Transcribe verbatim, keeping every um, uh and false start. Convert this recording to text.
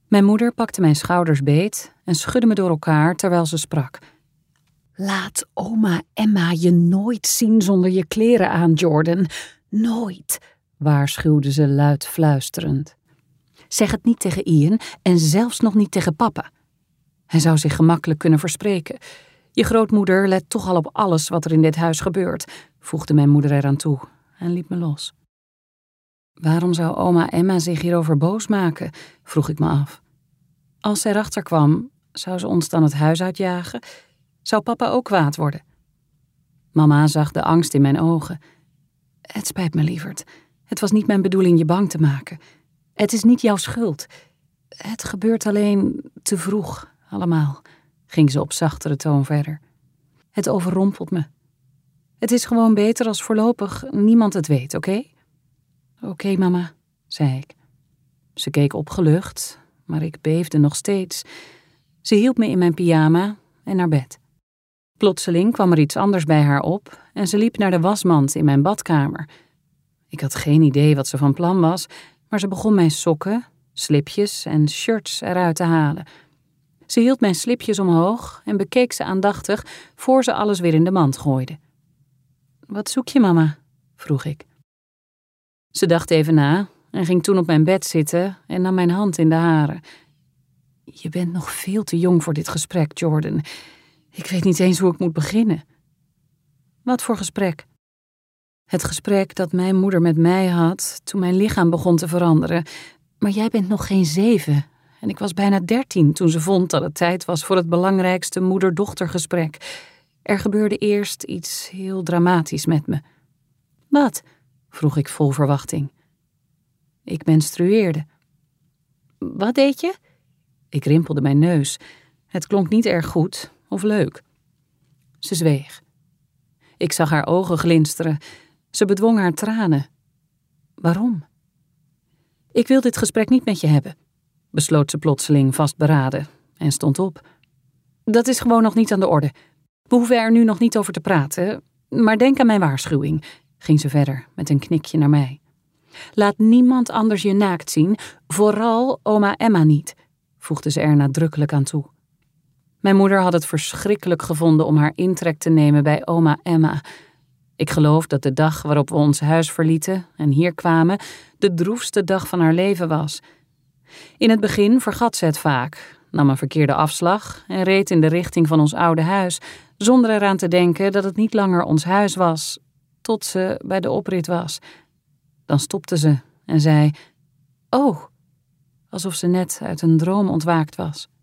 Mijn moeder pakte mijn schouders beet en schudde me door elkaar terwijl ze sprak. Laat oma Emma je nooit zien zonder je kleren aan, Jordan. Nooit, waarschuwde ze luid fluisterend. Zeg het niet tegen Ian en zelfs nog niet tegen papa. Hij zou zich gemakkelijk kunnen verspreken. Je grootmoeder let toch al op alles wat er in dit huis gebeurt, voegde mijn moeder eraan toe en liet me los. Waarom zou oma Emma zich hierover boos maken, vroeg ik me af. Als zij erachter kwam, zou ze ons dan het huis uitjagen? Zou papa ook kwaad worden? Mama zag de angst in mijn ogen. Het spijt me, lieverd. Het was niet mijn bedoeling je bang te maken. Het is niet jouw schuld. Het gebeurt alleen te vroeg, allemaal, ging ze op zachtere toon verder. Het overrompelt me. Het is gewoon beter als voorlopig niemand het weet, oké? Okay? Oké, okay, mama, zei ik. Ze keek opgelucht, maar ik beefde nog steeds. Ze hielp me in mijn pyjama en naar bed. Plotseling kwam er iets anders bij haar op en ze liep naar de wasmand in mijn badkamer. Ik had geen idee wat ze van plan was, maar ze begon mijn sokken, slipjes en shirts eruit te halen. Ze hield mijn slipjes omhoog en bekeek ze aandachtig voor ze alles weer in de mand gooide. Wat zoek je, mama? Vroeg ik. Ze dacht even na en ging toen op mijn bed zitten en nam mijn hand in de hare. Je bent nog veel te jong voor dit gesprek, Jordan. Ik weet niet eens hoe ik moet beginnen. Wat voor gesprek? Het gesprek dat mijn moeder met mij had toen mijn lichaam begon te veranderen. Maar jij bent nog geen zeven en ik was bijna dertien toen ze vond dat het tijd was voor het belangrijkste moeder-dochtergesprek. Er gebeurde eerst iets heel dramatisch met me. Wat? Vroeg ik vol verwachting. Ik menstrueerde. Wat deed je? Ik rimpelde mijn neus. Het klonk niet erg goed of leuk. Ze zweeg. Ik zag haar ogen glinsteren. Ze bedwong haar tranen. Waarom? Ik wil dit gesprek niet met je hebben, besloot ze plotseling vastberaden en stond op. Dat is gewoon nog niet aan de orde. We hoeven er nu nog niet over te praten, maar denk aan mijn waarschuwing, ging ze verder met een knikje naar mij. Laat niemand anders je naakt zien, vooral oma Emma niet, voegde ze er nadrukkelijk aan toe. Mijn moeder had het verschrikkelijk gevonden om haar intrek te nemen bij oma Emma. Ik geloof dat de dag waarop we ons huis verlieten en hier kwamen de droefste dag van haar leven was. In het begin vergat ze het vaak, nam een verkeerde afslag en reed in de richting van ons oude huis, zonder eraan te denken dat het niet langer ons huis was, tot ze bij de oprit was. Dan stopte ze en zei, oh, alsof ze net uit een droom ontwaakt was.